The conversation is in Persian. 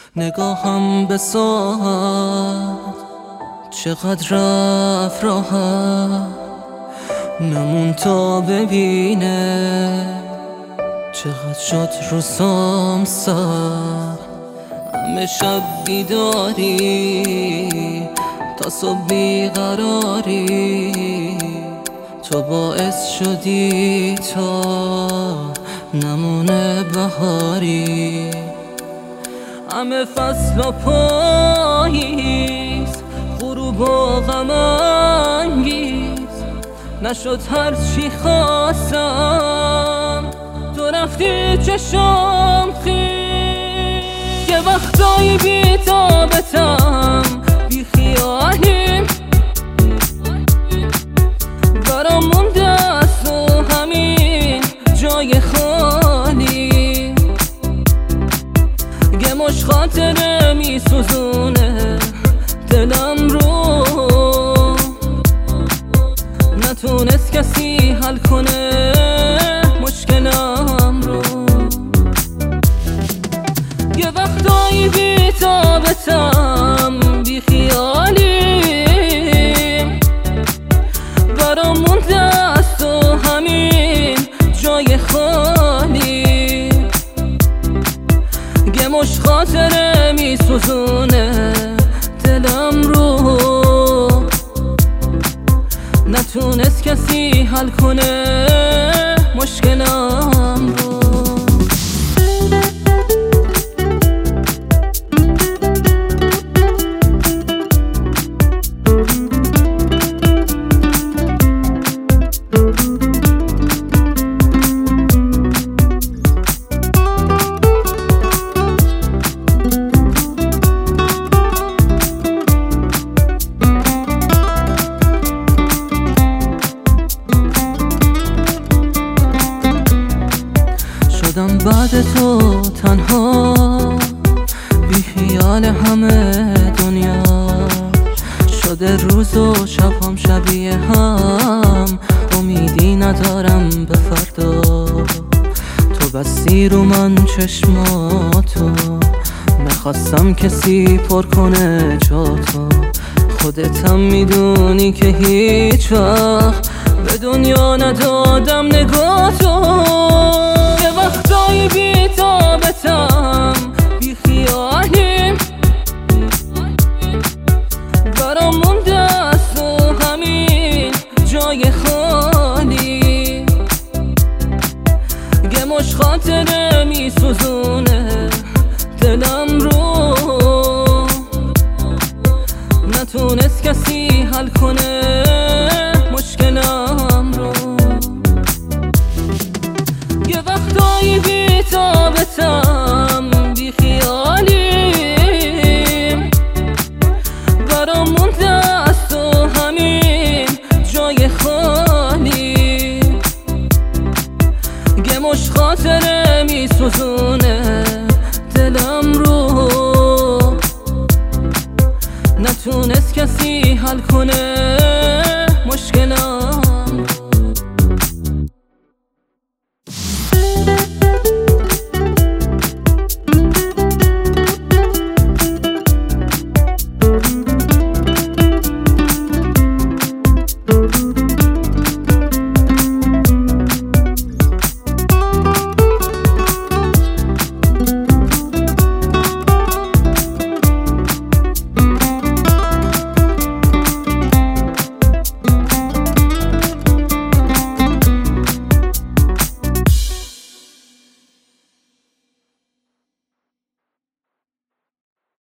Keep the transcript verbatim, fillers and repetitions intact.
نگاهم به ساعت چقدر رفت راحت، نمون تا ببینه چقدر شد روزام سر. همه شب بیداری تا صبح بیقراری، تو باعث شدی تا نمونه بهاری. همه فصل و پاییز، غروب و غم انگیز، نشد هر چی خواستم تو رفتی چشم خیز. یه وقتایی بی تابتم بی خیالیم، برام مونده است و همین جای خالی. یه مش خاطره می سوزونه دلم رو، نتونست کسی حل کنه مشکلم رو. یه وقتایی بی تابتم بی خیالیم، برام مونده است و همین جای خالی. یه مش خاطره می سوزونه دلم رو، نتونست کسی حل کنه مشکلم رو. شدم بعد تو تنها بی خیال همه دنیا، شده روز و شب هم شبیه هم، امیدی ندارم به فردا. تو بستی رو من چشماتو، نخواستم کسی پر کنه جاتو. خودتم میدونی که هیچ وقت به دنیا ندادم نگاه تو. یه وقتایی بی تابتم